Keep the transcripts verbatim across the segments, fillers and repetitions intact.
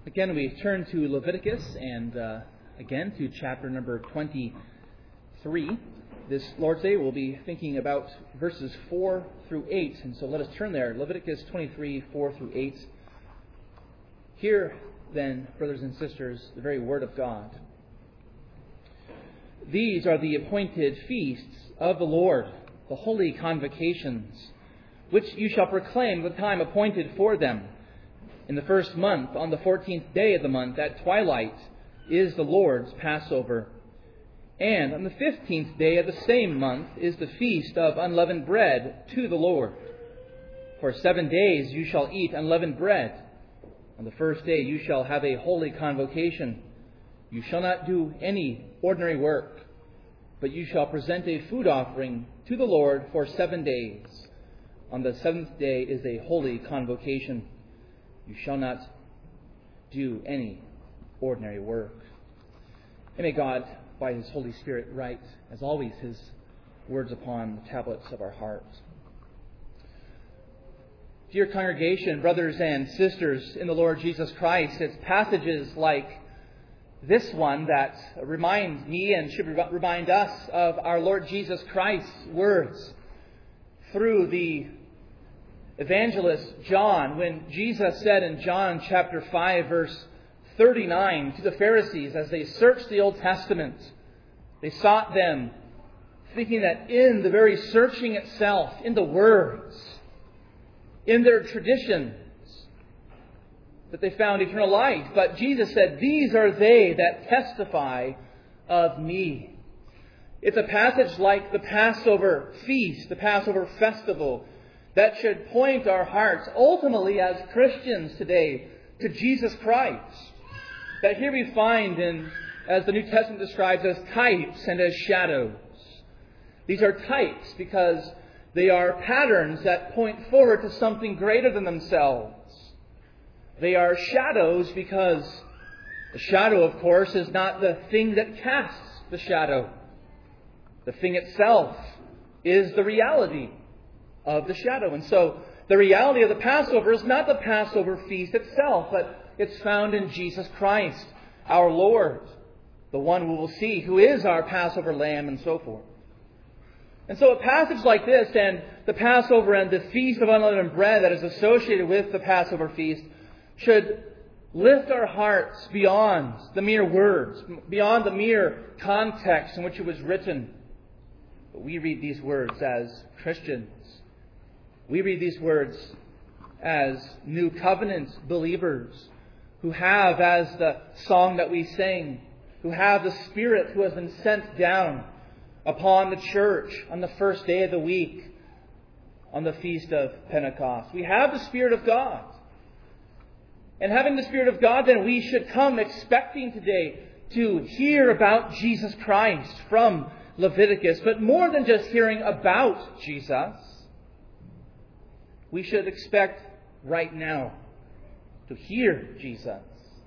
Again, we turn to Leviticus and uh, again to chapter number twenty-three. This Lord's Day we'll be thinking about verses four through eight. And so let us turn there. Leviticus twenty-three, four through eight. Hear then, brothers and sisters, the very word of God. These are the appointed feasts of the Lord, the holy convocations, which you shall proclaim the time appointed for them. In the first month, on the fourteenth day of the month, at twilight, is the Lord's Passover. And on the fifteenth day of the same month is the feast of unleavened bread to the Lord. For seven days you shall eat unleavened bread. On the first day you shall have a holy convocation. You shall not do any ordinary work, but you shall present a food offering to the Lord for seven days. On the seventh day is a holy convocation. You shall not do any ordinary work. And may God, by His Holy Spirit, write, as always, His words upon the tablets of our hearts. Dear congregation, brothers and sisters in the Lord Jesus Christ, it's passages like this one that remind me and should remind us of our Lord Jesus Christ's words through the evangelist John, when Jesus said in John chapter five, verse thirty-nine, to the Pharisees as they searched the Old Testament, they sought them, thinking that in the very searching itself, in the words, in their traditions, that they found eternal life. But Jesus said, "These are they that testify of me." It's a passage like the Passover feast, the Passover festival, that should point our hearts ultimately as Christians today to Jesus Christ. That here we find, in, as the New Testament describes, as types and as shadows. These are types because they are patterns that point forward to something greater than themselves. They are shadows because the shadow, of course, is not the thing that casts the shadow. The thing itself is the reality of the shadow. And so the reality of the Passover is not the Passover feast itself, but it's found in Jesus Christ, our Lord, the one we will see, who is our Passover lamb, and so forth. And so a passage like this, and the Passover and the Feast of Unleavened Bread that is associated with the Passover feast, should lift our hearts beyond the mere words, beyond the mere context in which it was written. But we read these words as Christians. We read these words as New Covenant believers who have, as the song that we sing, who have the Spirit who has been sent down upon the church on the first day of the week, on the Feast of Pentecost. We have the Spirit of God. And having the Spirit of God, then we should come expecting today to hear about Jesus Christ from Leviticus. But more than just hearing about Jesus, we should expect right now to hear Jesus.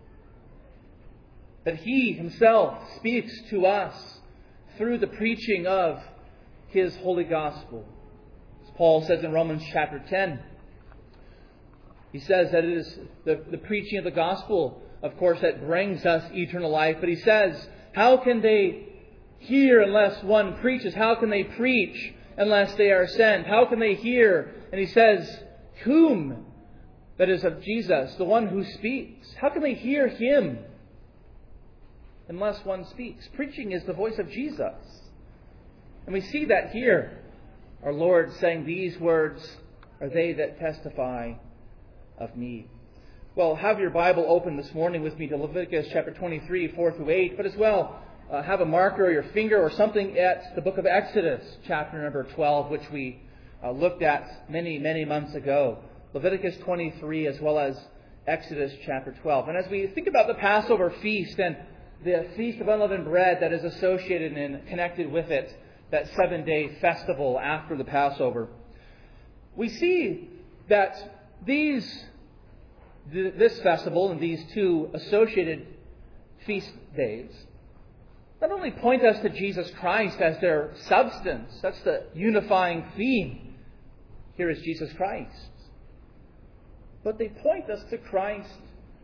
That He Himself speaks to us through the preaching of His holy gospel. As Paul says in Romans chapter ten, he says that it is the, the preaching of the gospel, of course, that brings us eternal life. But he says, how can they hear unless one preaches? How can they preach unless they are sent? How can they hear? And he says, whom? That is of Jesus, the one who speaks. How can they hear Him unless one speaks? Preaching is the voice of Jesus. And we see that here. Our Lord saying, these words are they that testify of me. Well, have your Bible open this morning with me to Leviticus chapter twenty-three, four through eight, but as well uh, have a marker or your finger or something at the book of Exodus, chapter number twelve, which we uh, looked at many, many months ago. Leviticus twenty-three as well as Exodus chapter twelve. And as we think about the Passover feast and the Feast of Unleavened Bread that is associated and connected with it, that seven-day festival after the Passover, we see that these, th- this festival and these two associated feast days not only point us to Jesus Christ as their substance, that's the unifying theme. Here is Jesus Christ. But they point us to Christ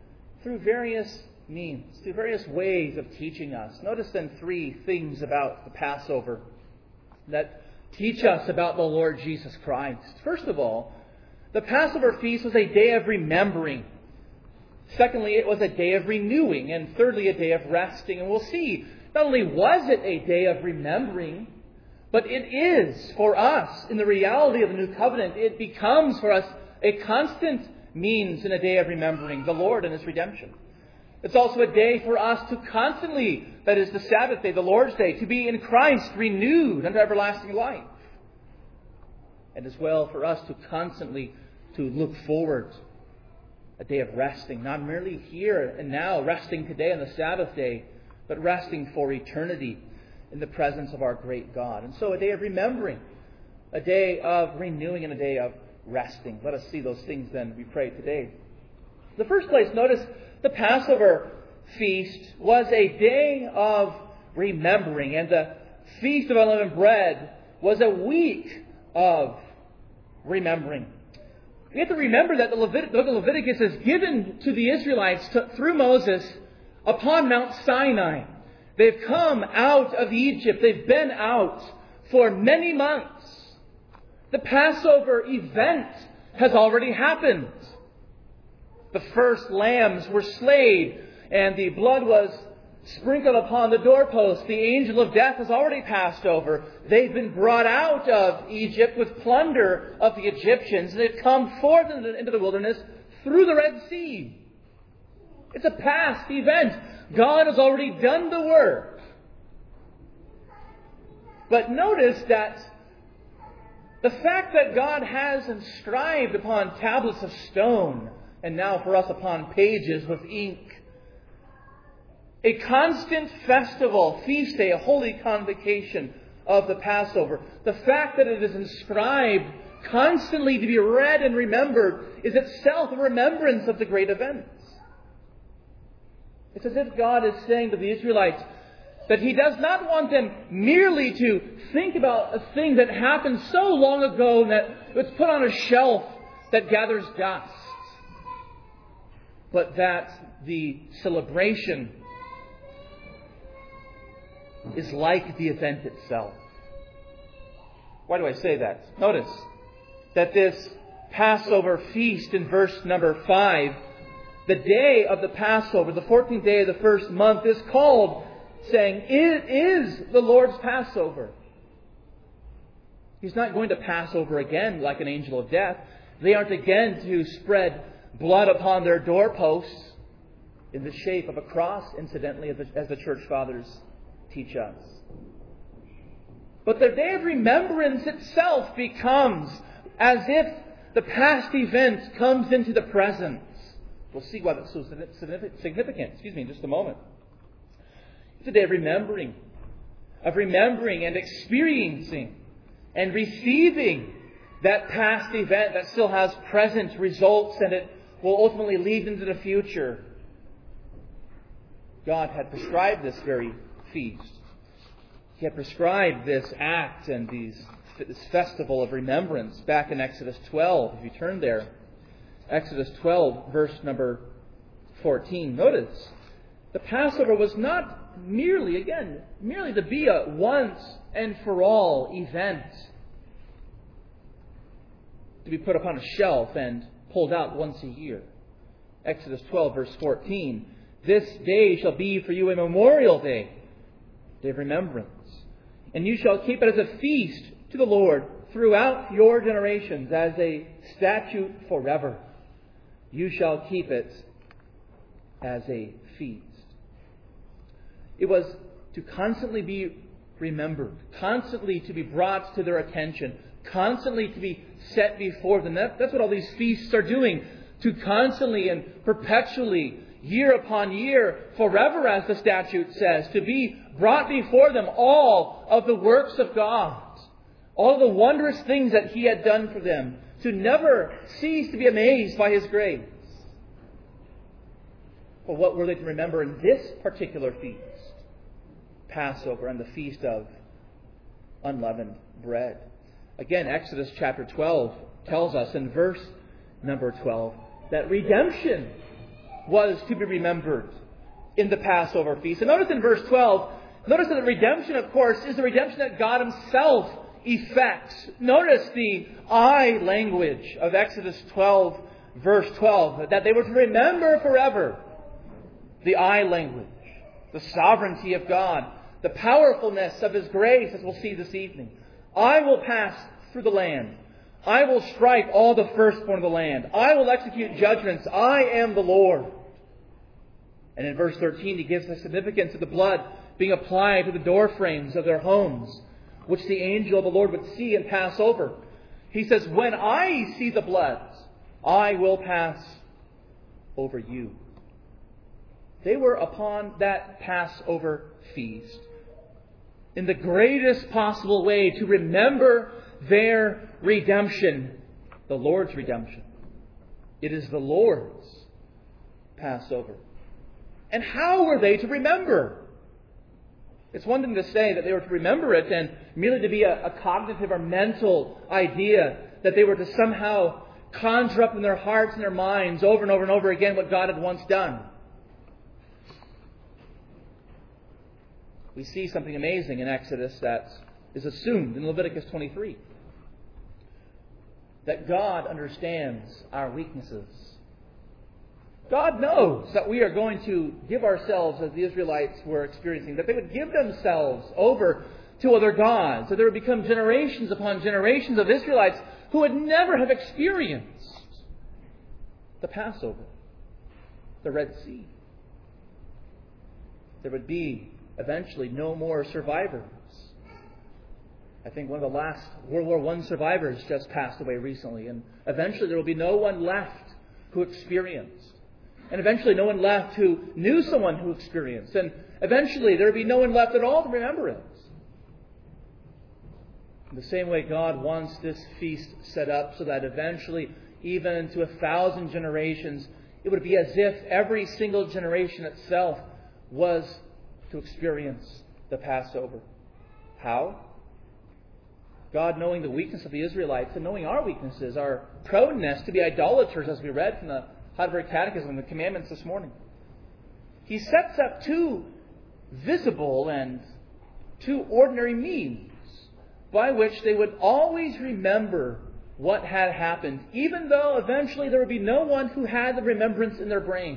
through various means, through various ways of teaching us. Notice then three things about the Passover that teach us about the Lord Jesus Christ. First of all, the Passover feast was a day of remembering. Secondly, it was a day of renewing. And thirdly, a day of resting. And we'll see, not only was it a day of remembering, but it is for us, in the reality of the new covenant, it becomes for us a constant means in a day of remembering the Lord and His redemption. It's also a day for us to constantly, that is the Sabbath day, the Lord's day, to be in Christ renewed unto everlasting life. And as well for us to constantly to look forward, a day of resting, not merely here and now, resting today on the Sabbath day, but resting for eternity in the presence of our great God. And so a day of remembering, a day of renewing, and a day of resting. Let us see those things then, we pray, today. In the first place, notice the Passover feast was a day of remembering, and the Feast of Unleavened Bread was a week of remembering. We have to remember that the, Levit- the book of Leviticus is given to the Israelites to, through Moses upon Mount Sinai. They've come out of Egypt. They've been out for many months. The Passover event has already happened. The first lambs were slain, and the blood was sprinkled upon the doorpost. The angel of death has already passed over. They've been brought out of Egypt with plunder of the Egyptians. They've come forth into the wilderness through the Red Sea. It's a past event. God has already done the work. But notice that the fact that God has inscribed upon tablets of stone, and now for us upon pages with ink, a constant festival, feast day, a holy convocation of the Passover. The fact that it is inscribed constantly to be read and remembered is itself a remembrance of the great events. It's as if God is saying to the Israelites that He does not want them merely to think about a thing that happened so long ago that it's put on a shelf that gathers dust, but that the celebration is like the event itself. Why do I say that? Notice that this Passover feast in verse number five, the day of the Passover, the fourteenth day of the first month, is called, saying, it is the Lord's Passover. He's not going to pass over again like an angel of death. They aren't again to spread blood upon their doorposts in the shape of a cross, incidentally, as the, as the church fathers teach us. But the day of remembrance itself becomes as if the past event comes into the present. We'll see why that's so significant. Excuse me, in just a moment. It's a day of remembering, of remembering and experiencing and receiving that past event that still has present results, and it will ultimately lead into the future. God had prescribed this very feast. He had prescribed this act and these, this festival of remembrance back in Exodus twelve. If you turn there, Exodus twelve, verse number fourteen. Notice, the Passover was not merely, again, merely to be a once and for all event, to be put upon a shelf and pulled out once a year. Exodus twelve, verse fourteen. This day shall be for you a memorial day, day of remembrance. And you shall keep it as a feast to the Lord throughout your generations, as a statute forever. You shall keep it as a feast. It was to constantly be remembered, constantly to be brought to their attention, constantly to be set before them. That, that's what all these feasts are doing, to constantly and perpetually, year upon year, forever, as the statute says, to be brought before them all of the works of God, all of the wondrous things that He had done for them, to never cease to be amazed by His grace. But what were they to remember in this particular feast? Passover and the Feast of Unleavened Bread. Again, Exodus chapter twelve tells us in verse number twelve that redemption was to be remembered in the Passover feast. And notice in verse twelve, notice that the redemption, of course, is the redemption that God Himself effects. Notice the I language of Exodus twelve, verse twelve, that they were to remember forever. The I language, the sovereignty of God, the powerfulness of His grace, as we'll see this evening. I will pass through the land. I will strike all the firstborn of the land. I will execute judgments. I am the Lord. And in verse thirteen, He gives the significance of the blood being applied to the door frames of their homes, which the angel of the Lord would see and pass over. He says, when I see the blood, I will pass over you. They were upon that Passover feast in the greatest possible way to remember their redemption, the Lord's redemption. It is the Lord's Passover. And how were they to remember? It's one thing to say that they were to remember it and merely to be a, a cognitive or mental idea, that they were to somehow conjure up in their hearts and their minds over and over and over again what God had once done. We see something amazing in Exodus that is assumed in Leviticus twenty-three. That God understands our weaknesses. God knows that we are going to give ourselves, as the Israelites were experiencing, that they would give themselves over to other gods, that there would become generations upon generations of Israelites who would never have experienced the Passover, the Red Sea. There would be eventually no more survivors. I think one of the last World War One survivors just passed away recently, and eventually there will be no one left who experienced. And eventually no one left who knew someone who experienced. And eventually there will be no one left at all to remember it. In the same way, God wants this feast set up so that eventually, even to a thousand generations, it would be as if every single generation itself was to experience the Passover. How? God, knowing the weakness of the Israelites and knowing our weaknesses, our proneness to be idolaters, as we read from the Heidelberg Catechism and the commandments this morning, He sets up two visible and two ordinary means by which they would always remember what had happened, even though eventually there would be no one who had the remembrance in their brain.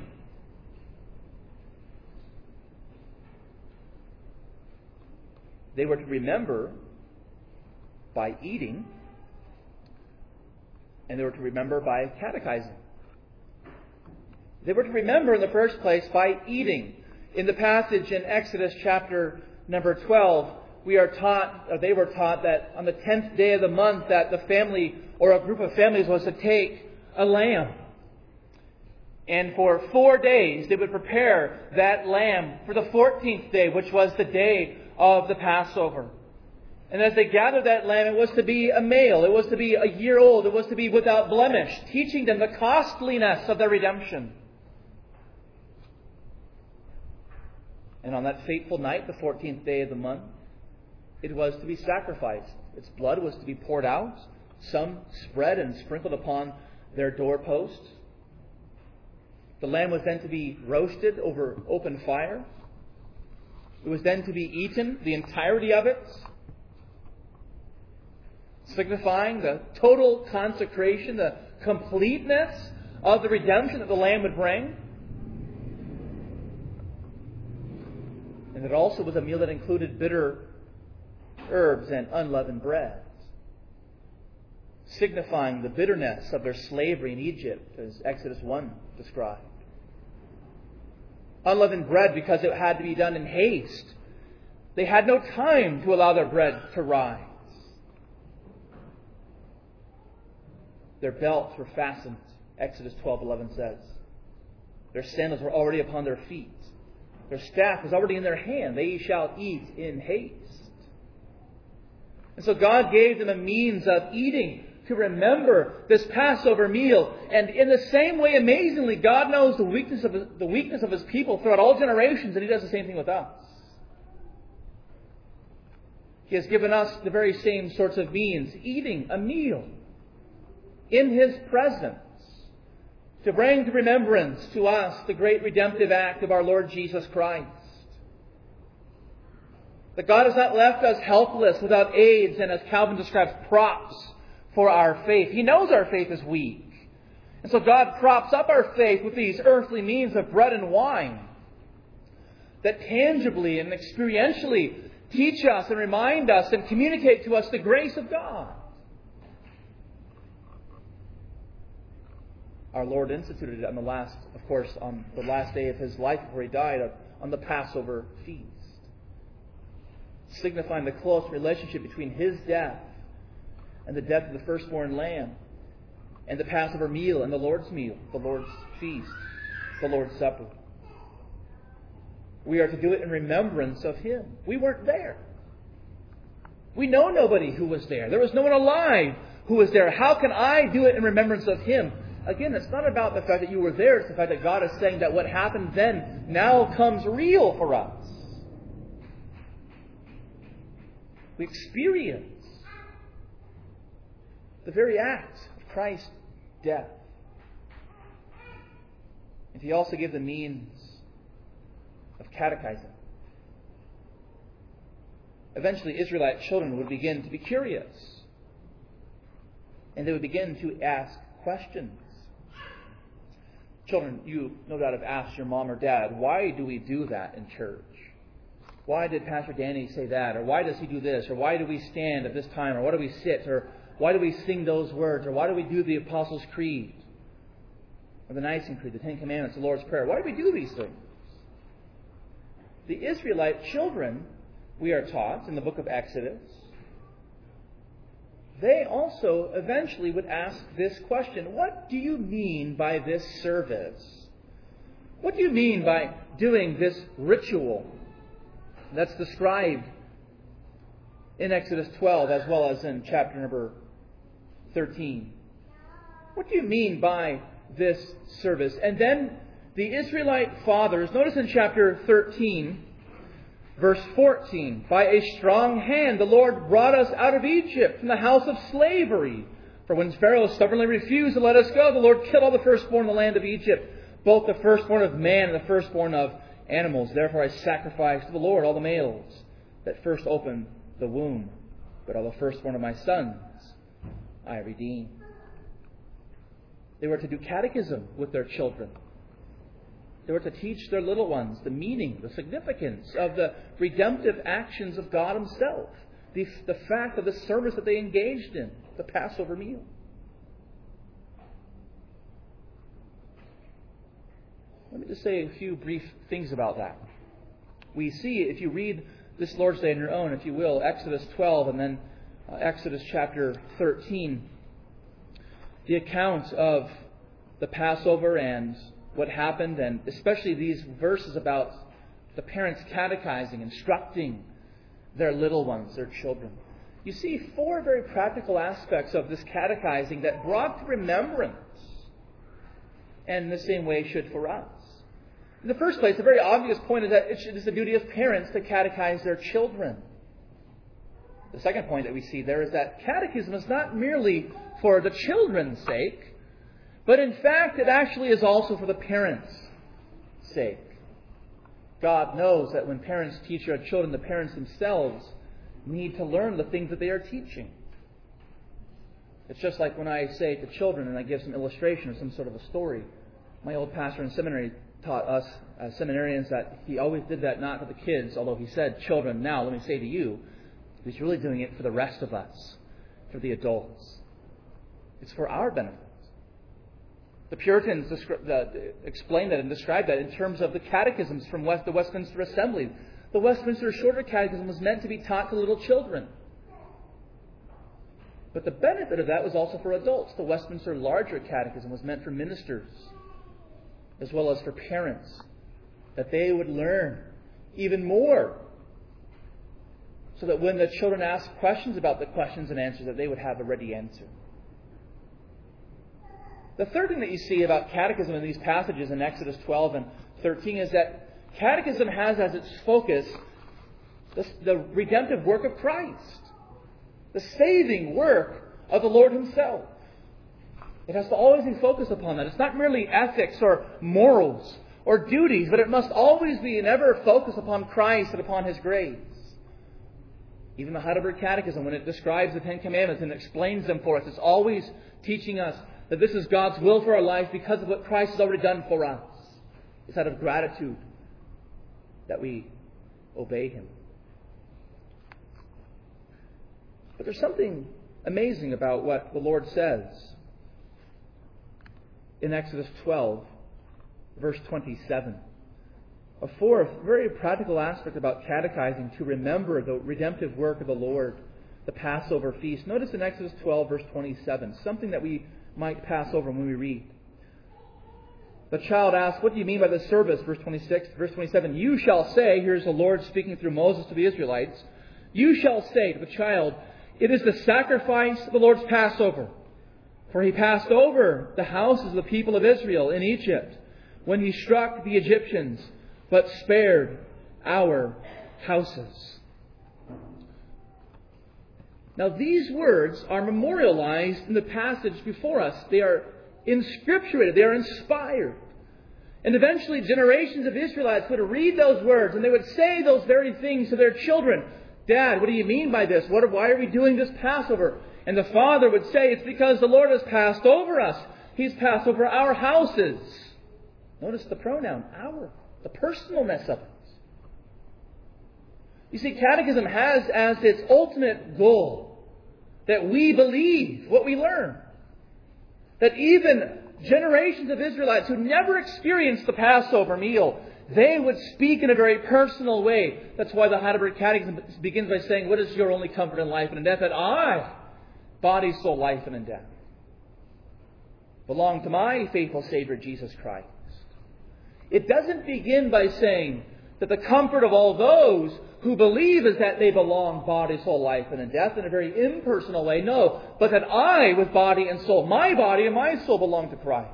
They were to remember by eating, and they were to remember by catechizing. They were to remember in the first place by eating. In the passage in Exodus chapter number twelve, we are taught, or they were taught, that on the tenth day of the month that the family or a group of families was to take a lamb. And for four days they would prepare that lamb for the fourteenth day, which was the day of the Passover. And as they gathered that lamb, it was to be a male, it was to be a year old, it was to be without blemish, teaching them the costliness of their redemption. And on that fateful night, the fourteenth day of the month, it was to be sacrificed. Its blood was to be poured out, some spread and sprinkled upon their doorposts. The lamb was then to be roasted over open fire. It was then to be eaten, the entirety of it, signifying the total consecration, the completeness of the redemption that the lamb would bring. And it also was a meal that included bitter herbs and unleavened bread, signifying the bitterness of their slavery in Egypt, as Exodus one described. Unleavened bread because it had to be done in haste. They had no time to allow their bread to rise. Their belts were fastened, Exodus twelve eleven says. Their sandals were already upon their feet. Their staff was already in their hand. They shall eat in haste. And so God gave them a means of eating to remember this Passover meal. And in the same way, amazingly, God knows the weakness of the weakness of His people throughout all generations, and He does the same thing with us. He has given us the very same sorts of means, eating a meal in His presence, to bring to remembrance to us the great redemptive act of our Lord Jesus Christ. That God has not left us helpless, without aids, and as Calvin describes, props for our faith. He knows our faith is weak. And so God props up our faith with these earthly means of bread and wine that tangibly and experientially teach us and remind us and communicate to us the grace of God. Our Lord instituted it on the last, of course, on the last day of His life before He died, on the Passover feast, signifying the close relationship between His death and the death of the firstborn lamb, and the Passover meal and the Lord's meal, the Lord's feast, the Lord's supper. We are to do it in remembrance of Him. We weren't there. We know nobody who was there. There was no one alive who was there. How can I do it in remembrance of Him? Again, it's not about the fact that you were there. It's the fact that God is saying that what happened then now comes real for us. We experience the very act of Christ's death. And He also gave the means of catechizing. Eventually, Israelite children would begin to be curious. And they would begin to ask questions. Children, you no doubt have asked your mom or dad, why do we do that in church? Why did Pastor Danny say that? Or why does he do this? Or why do we stand at this time? Or why do we sit? Or why do we sing those words? Or why do we do the Apostles' Creed? Or the Nicene Creed, the Ten Commandments, the Lord's Prayer? Why do we do these things? The Israelite children, we are taught in the book of Exodus, they also eventually would ask this question: what do you mean by this service? What do you mean by doing this ritual that's described in Exodus twelve as well as in chapter number thirteen? What do you mean by this service? And then the Israelite fathers, notice in chapter thirteen, verse fourteen, by a strong hand the Lord brought us out of Egypt from the house of slavery. For when Pharaoh stubbornly refused to let us go, the Lord killed all the firstborn in the land of Egypt, both the firstborn of man and the firstborn of animals. Therefore I sacrificed to the Lord all the males that first opened the womb, but all the firstborn of my sons I redeemed. They were to do catechism with their children. They were to teach their little ones the meaning, the significance of the redemptive actions of God Himself. The, the fact of the service that they engaged in, the Passover meal. Let me just say a few brief things about that. We see, if you read this Lord's Day on your own, if you will, Exodus twelve and then uh, Exodus chapter thirteen, the accounts of the Passover and what happened, and especially these verses about the parents catechizing, instructing their little ones, their children. You see four very practical aspects of this catechizing that brought to remembrance, and in the same way should for us. In the first place, the very obvious point is that it is the duty of parents to catechize their children. The second point that we see there is that catechism is not merely for the children's sake, but in fact, it actually is also for the parents' sake. God knows that when parents teach their children, the parents themselves need to learn the things that they are teaching. It's just like when I say to children and I give some illustration or some sort of a story. My old pastor in seminary taught us as seminarians that he always did that not for the kids, although he said, children, now let me say to you, he's really doing it for the rest of us, for the adults. It's for our benefit. The Puritans explained that and described that in terms of the catechisms from West, the Westminster Assembly. The Westminster Shorter Catechism was meant to be taught to little children. But the benefit of that was also for adults. The Westminster Larger Catechism was meant for ministers as well as for parents, that they would learn even more, so that when the children ask questions about the questions and answers, that they would have a ready answer. The third thing that you see about catechism in these passages in Exodus twelve and thirteen is that catechism has as its focus the, the redemptive work of Christ, the saving work of the Lord Himself. It has to always be focused upon that. It's not merely ethics or morals or duties, but it must always be and ever focused upon Christ and upon His grace. Even the Heidelberg Catechism, when it describes the Ten Commandments and explains them for us, it's always teaching us that this is God's will for our life because of what Christ has already done for us. It's out of gratitude that we obey Him. But there's something amazing about what the Lord says in Exodus twelve, verse twenty-seven. A fourth, very practical aspect about catechizing, to remember the redemptive work of the Lord, the Passover feast. Notice in Exodus twelve, verse twenty-seven, something that we might pass over when we read. The child asks, what do you mean by the service? Verse twenty-six, verse twenty-seven, you shall say, here's the Lord speaking through Moses to the Israelites, you shall say to the child, it is the sacrifice of the Lord's Passover. For He passed over the houses of the people of Israel in Egypt when He struck the Egyptians, but spared our houses. Now these words are memorialized in the passage before us. They are inscripturated. They are inspired. And eventually generations of Israelites would read those words and they would say those very things to their children. Dad, what do you mean by this? What, why are we doing this Passover? And the father would say, it's because the Lord has passed over us. He's passed over our houses. Notice the pronoun, our. The personalness of it. You see, Catechism has as its ultimate goal that we believe what we learn. That even generations of Israelites who never experienced the Passover meal, they would speak in a very personal way. That's why the Heidelberg Catechism begins by saying, what is your only comfort in life and in death? That I, body, soul, life, and in death, belong to my faithful Savior, Jesus Christ. It doesn't begin by saying that the comfort of all those who believe is that they belong body, soul, life, and in death in a very impersonal way. No, but that I, with body and soul, my body and my soul belong to Christ.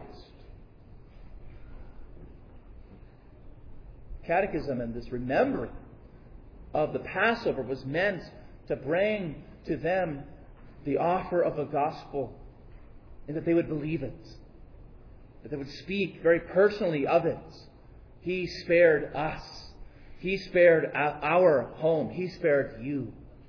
Catechism and this remembering of the Passover was meant to bring to them the offer of the gospel, and that they would believe it, that they would speak very personally of it. He spared us. He spared our home. He spared you.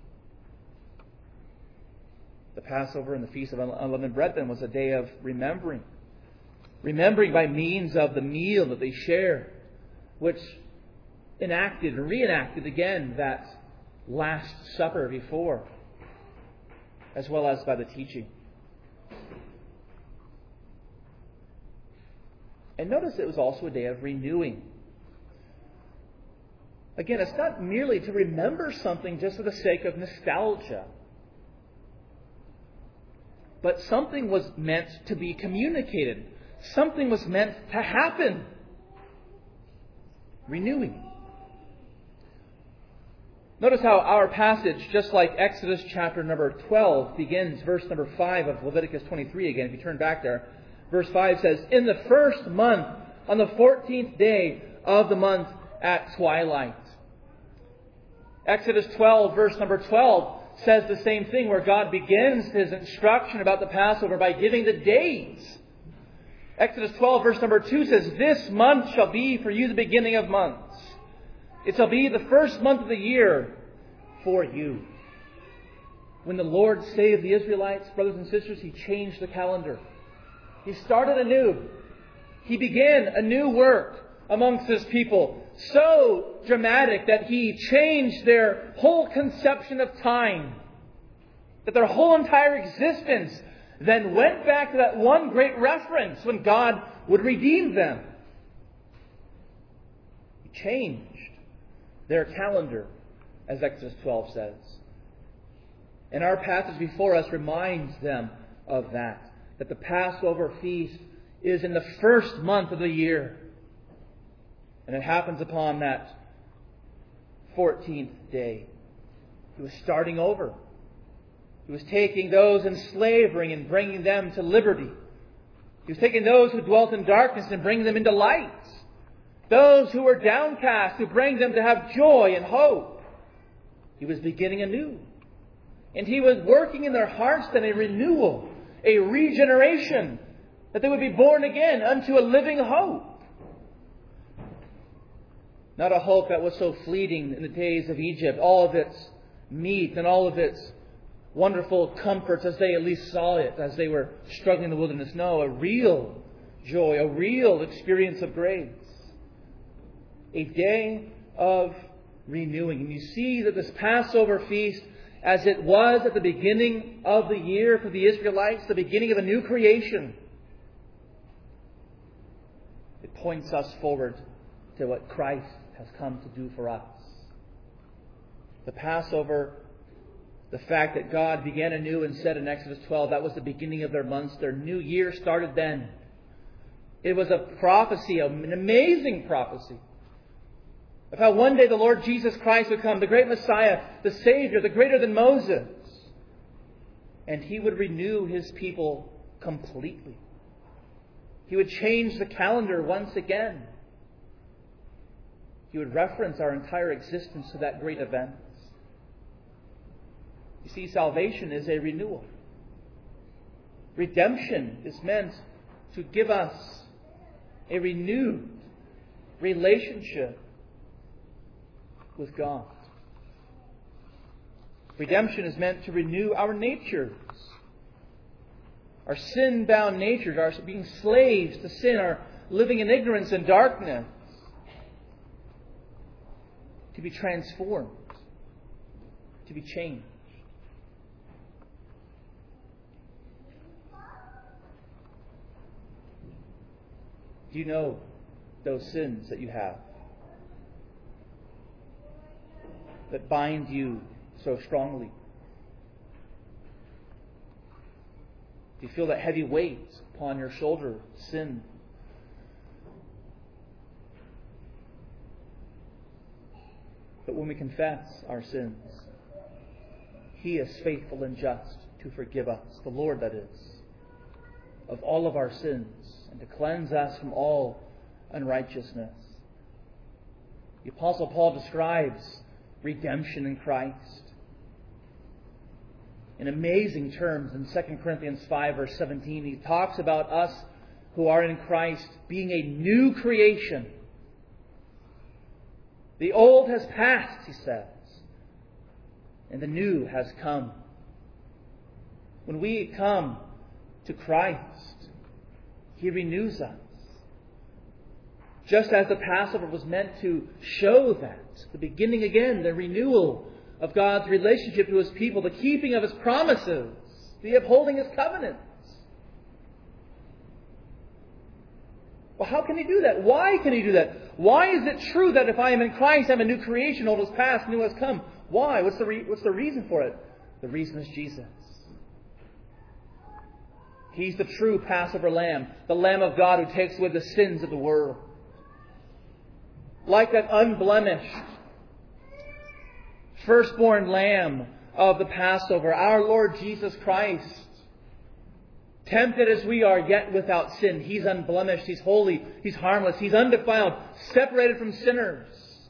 The Passover and the Feast of Unleavened Bread then was a day of remembering. Remembering by means of the meal that they shared, which enacted and reenacted again that Last Supper before, as well as by the teaching. And notice it was also a day of renewing. Again, it's not merely to remember something just for the sake of nostalgia, but something was meant to be communicated. Something was meant to happen. Renewing. Notice how our passage, just like Exodus chapter number twelve, begins verse number five of Leviticus twenty-three again. If you turn back there, verse five says, in the first month, on the fourteenth day of the month at twilight. Exodus twelve, verse number twelve, says the same thing, where God begins His instruction about the Passover by giving the dates. Exodus twelve, verse number two says, this month shall be for you the beginning of months. It shall be the first month of the year for you. When the Lord saved the Israelites, brothers and sisters, He changed the calendar. He started anew. He began a new work amongst His people. So dramatic that He changed their whole conception of time. That their whole entire existence then went back to that one great reference when God would redeem them. He changed their calendar, as Exodus twelve says. And our passage before us reminds them of that. That the Passover feast is in the first month of the year. And it happens upon that fourteenth day. He was starting over. He was taking those in slavery and bringing them to liberty. He was taking those who dwelt in darkness and bringing them into light. Those who were downcast, to bring them to have joy and hope. He was beginning anew. And He was working in their hearts then a renewal, a regeneration, That they would be born again unto a living hope. Not a hope that was so fleeting in the days of Egypt, all of its meat and all of its wonderful comforts as they at least saw it as they were struggling in the wilderness. No, a real joy, a real experience of grace. A day of renewing. And you see that this Passover feast, as it was at the beginning of the year for the Israelites, the beginning of a new creation, it points us forward to what Christ has come to do for us. The Passover, the fact that God began anew and said in Exodus twelve, that was the beginning of their months. Their new year started then. It was a prophecy, an amazing prophecy, of how one day the Lord Jesus Christ would come, the great Messiah, the Savior, the greater than Moses. And He would renew His people completely. He would change the calendar once again. He would reference our entire existence to that great event. You see, salvation is a renewal. Redemption is meant to give us a renewed relationship with God. Redemption is meant to renew our natures. Our sin-bound natures, our being slaves to sin, our living in ignorance and darkness, to be transformed, to be changed. Do you know those sins that you have that bind you so strongly? Do you feel that heavy weight upon your shoulder, sin? But when we confess our sins, He is faithful and just to forgive us, the Lord that is, of all of our sins and to cleanse us from all unrighteousness. The Apostle Paul describes redemption in Christ in amazing terms in Second Corinthians five, verse seventeen. He talks about us who are in Christ being a new creation. The old has passed, he says, and the new has come. When we come to Christ, He renews us. Just as the Passover was meant to show that, the beginning again, the renewal of God's relationship to His people, the keeping of His promises, the upholding His covenants. Well, how can He do that? Why can He do that? Why is it true that if I am in Christ, I'm a new creation, old has passed, new has come? Why? What's the, re- what's the reason for it? The reason is Jesus. He's the true Passover Lamb, the Lamb of God who takes away the sins of the world. Like that unblemished firstborn Lamb of the Passover, our Lord Jesus Christ, tempted as we are, yet without sin. He's unblemished, He's holy, He's harmless, He's undefiled, separated from sinners.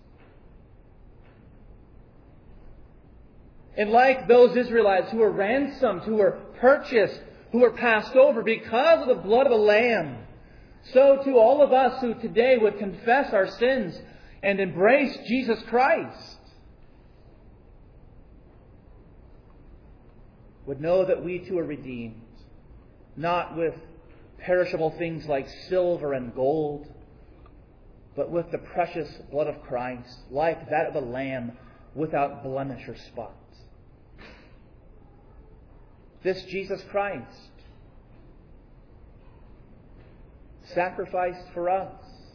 And like those Israelites who were ransomed, who were purchased, who were passed over because of the blood of a lamb, so to all of us who today would confess our sins and embrace Jesus Christ, would know that we too are redeemed, not with perishable things like silver and gold, but with the precious blood of Christ, like that of a lamb without blemish or spot. This Jesus Christ sacrificed for us.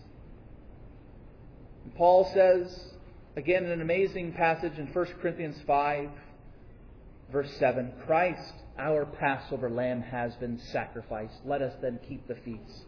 And Paul says, again in an amazing passage in First Corinthians five, verse seven, Christ, our Passover lamb, has been sacrificed. Let us then keep the feast.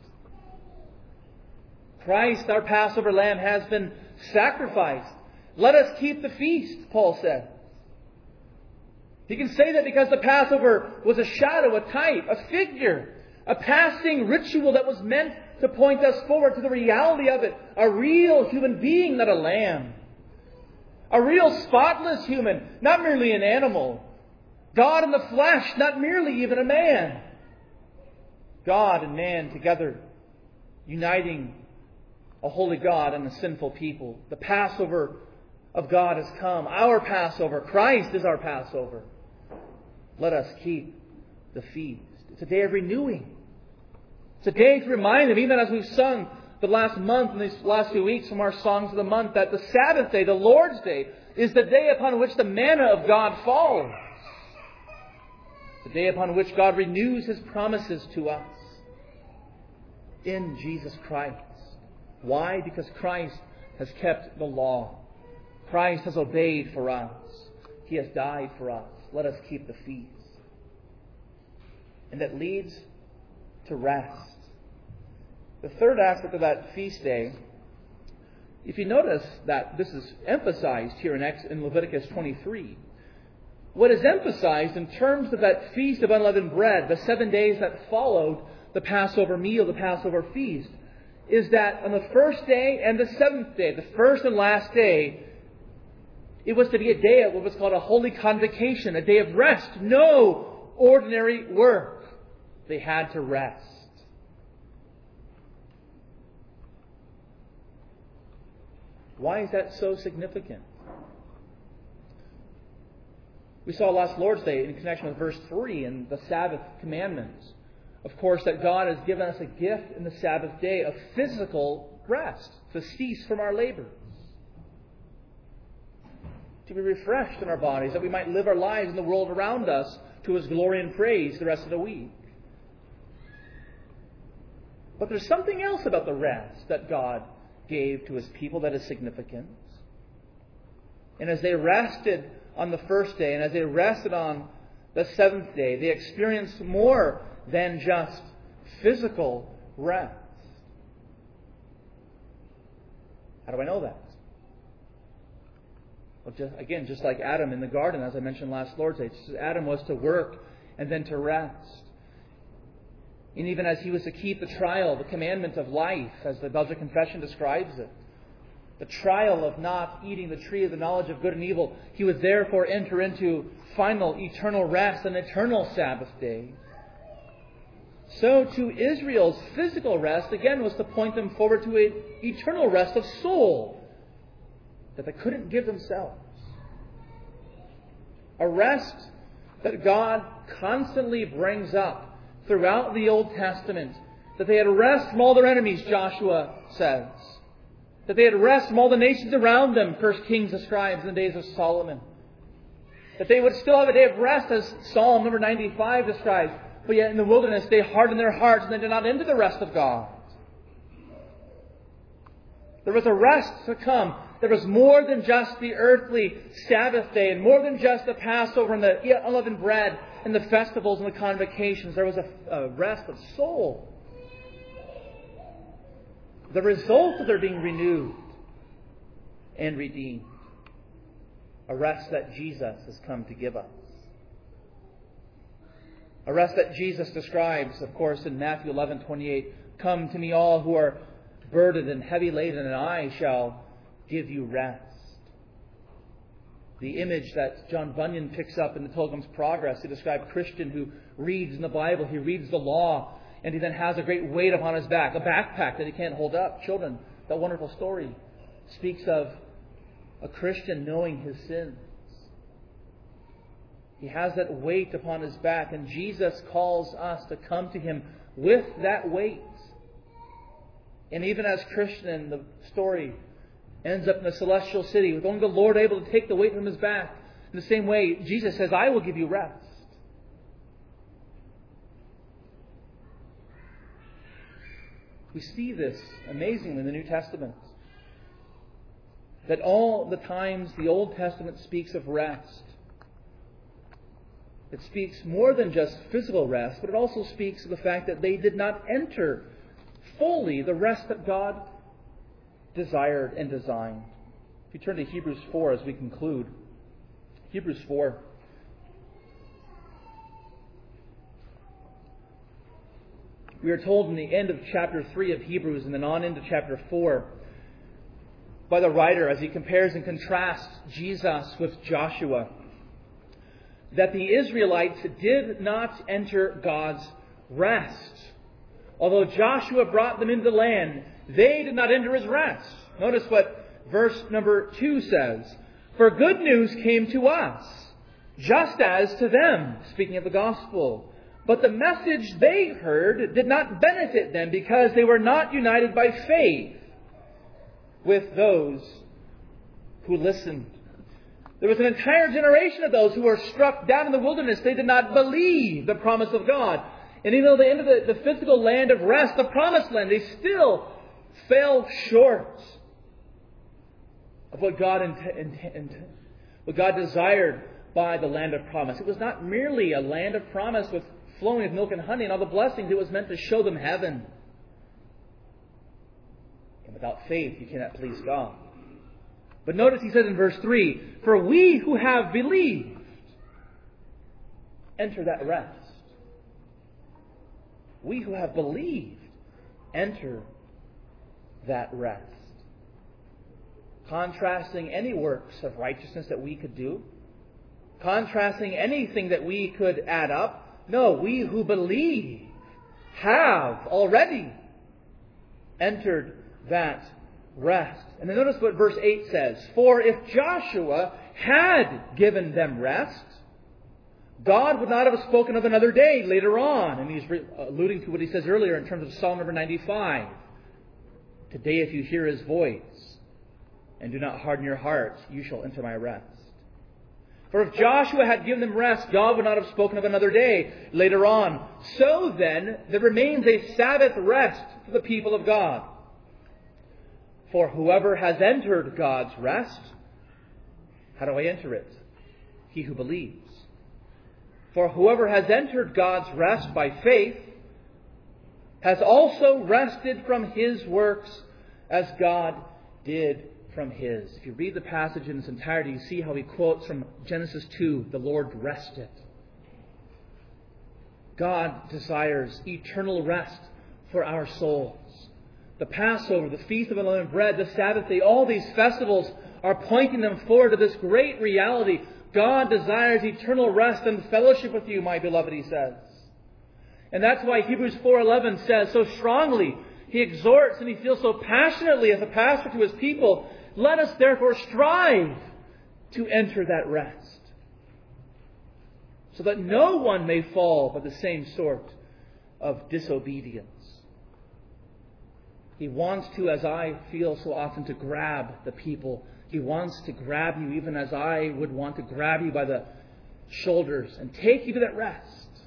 Christ, our Passover lamb, has been sacrificed. Let us keep the feast, Paul said. He can say that because the Passover was a shadow, a type, a figure, a passing ritual that was meant to point us forward to the reality of it. A real human being, not a lamb. A real spotless human, not merely an animal. God in the flesh, not merely even a man. God and man together, uniting a holy God and a sinful people. The Passover of God has come. Our Passover. Christ is our Passover. Let us keep the feast. It's a day of renewing. It's a day to remind them, even as we've sung the last month and these last few weeks from our songs of the month, that the Sabbath day, the Lord's day, is the day upon which the manna of God falls. The day upon which God renews His promises to us in Jesus Christ. Why? Because Christ has kept the law. Christ has obeyed for us. He has died for us. Let us keep the feast. And that leads to rest. The third aspect of that feast day, if you notice that this is emphasized here in, Ex- in Leviticus twenty-three, what is emphasized in terms of that feast of unleavened bread, the seven days that followed the Passover meal, the Passover feast, is that on the first day and the seventh day, the first and last day, it was to be a day of what was called a holy convocation, a day of rest. No ordinary work. They had to rest. Why is that so significant? We saw last Lord's Day in connection with verse three and the Sabbath commandments. Of course, that God has given us a gift in the Sabbath day of physical rest, to cease from our labors, to be refreshed in our bodies, that we might live our lives in the world around us to His glory and praise the rest of the week. But there's something else about the rest that God gave to His people that is significant. And as they rested on the first day, and as they rested on the seventh day, they experienced more than just physical rest. How do I know that? Well, just, again, just like Adam in the garden, as I mentioned last Lord's Day, Adam was to work and then to rest. And even as he was to keep the trial, the commandment of life, as the Belgian Confession describes it, the trial of not eating the tree of the knowledge of good and evil, he would therefore enter into final eternal rest, an eternal Sabbath day. So to Israel's physical rest, again, was to point them forward to an eternal rest of soul that they couldn't give themselves. A rest that God constantly brings up throughout the Old Testament, that they had rest from all their enemies, Joshua says. That they had rest from all the nations around them, First Kings describes in the days of Solomon. That they would still have a day of rest, as Psalm number ninety-five describes. But yet in the wilderness they hardened their hearts and they did not enter the rest of God. There was a rest to come. There was more than just the earthly Sabbath day, and more than just the Passover and the unleavened bread and the festivals and the convocations. There was a, a rest of soul. The result of their being renewed and redeemed. A rest that Jesus has come to give us. A rest that Jesus describes, of course, in Matthew eleven twenty-eight. Come to me all who are burdened and heavy laden, and I shall give you rest. The image that John Bunyan picks up in the Pilgrim's Progress, he described a Christian who reads in the Bible, he reads the law, and he then has a great weight upon his back, a backpack that he can't hold up. Children, that wonderful story speaks of a Christian knowing his sins. He has that weight upon his back, and Jesus calls us to come to Him with that weight. And even as Christian, the story ends up in the celestial city with only the Lord able to take the weight from His back. In the same way, Jesus says, I will give you rest. We see this amazingly in the New Testament. That all the times the Old Testament speaks of rest, it speaks more than just physical rest, but it also speaks of the fact that they did not enter fully the rest that God desired and designed. If you turn to Hebrews four as we conclude. Hebrews four. We are told in the end of chapter three of Hebrews and then on into chapter four by the writer as he compares and contrasts Jesus with Joshua, that the Israelites did not enter God's rest Although Joshua brought them into the land, they did not enter his rest. Notice what verse number two says. For good news came to us, just as to them, speaking of the gospel. But the message they heard did not benefit them because they were not united by faith with those who listened. There was an entire generation of those who were struck down in the wilderness. They did not believe the promise of God. And even though they entered the, the physical land of rest, the promised land, they still fell short of what God int- int- int- what God desired by the land of promise. It was not merely a land of promise with flowing with milk and honey and all the blessings. It was meant to show them heaven. And without faith, you cannot please God. But notice he says in verse three, for we who have believed enter that rest. We who have believed enter that rest. Contrasting any works of righteousness that we could do, contrasting anything that we could add up. No, we who believe have already entered that rest. And then notice what verse eight says. For if Joshua had given them rest, God would not have spoken of another day later on. And he's re- alluding to what he says earlier in terms of Psalm number ninety-five. Today if you hear his voice and do not harden your heart, you shall enter my rest. For if Joshua had given them rest, God would not have spoken of another day later on. So then, there remains a Sabbath rest for the people of God. For whoever has entered God's rest, how do I enter it? He who believes. For whoever has entered God's rest by faith has also rested from his works as God did from his. If you read the passage in its entirety, you see how he quotes from Genesis two, the Lord rested. God desires eternal rest for our souls. The Passover, the Feast of Unleavened Bread, the Sabbath day, all these festivals are pointing them forward to this great reality. God desires eternal rest and fellowship with you, my beloved, he says. And that's why Hebrews four eleven says so strongly, he exhorts and he feels so passionately as a pastor to his people, let us therefore strive to enter that rest, so that no one may fall by the same sort of disobedience. He wants to, as I feel so often, to grab the people. He wants to grab you even as I would want to grab you by the shoulders and take you to that rest.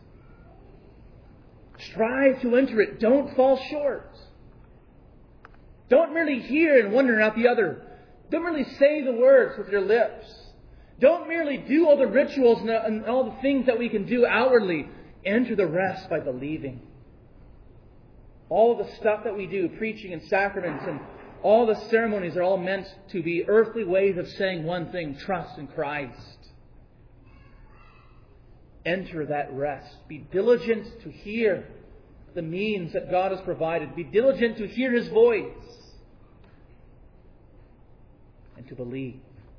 Strive to enter it. Don't fall short. Don't merely hear and wonder out the other. Don't merely say the words with your lips. Don't merely do all the rituals and all the things that we can do outwardly. Enter the rest by believing. All the stuff that we do, preaching and sacraments and all the ceremonies, are all meant to be earthly ways of saying one thing: trust in Christ. Enter that rest. Be diligent to hear the means that God has provided. Be diligent to hear his voice and to believe.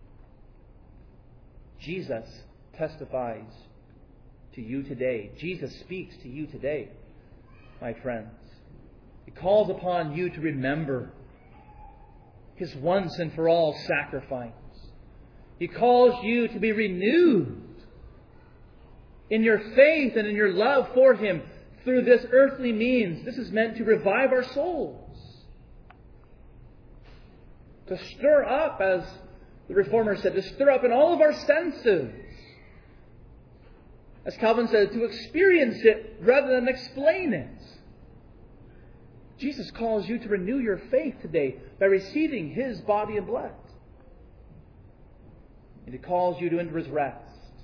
Jesus testifies to you today. Jesus speaks to you today, my friends. He calls upon you to remember his once and for all sacrifice. He calls you to be renewed in your faith and in your love for him through this earthly means. This is meant to revive our souls. To stir up, as the Reformer said, to stir up in all of our senses. As Calvin said, to experience it rather than explain it. Jesus calls you to renew your faith today by receiving his body and blood. And he calls you to enter his rest.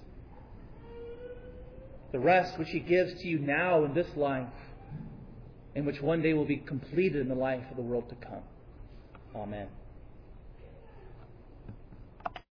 The rest which he gives to you now in this life, and which one day will be completed in the life of the world to come. Amen.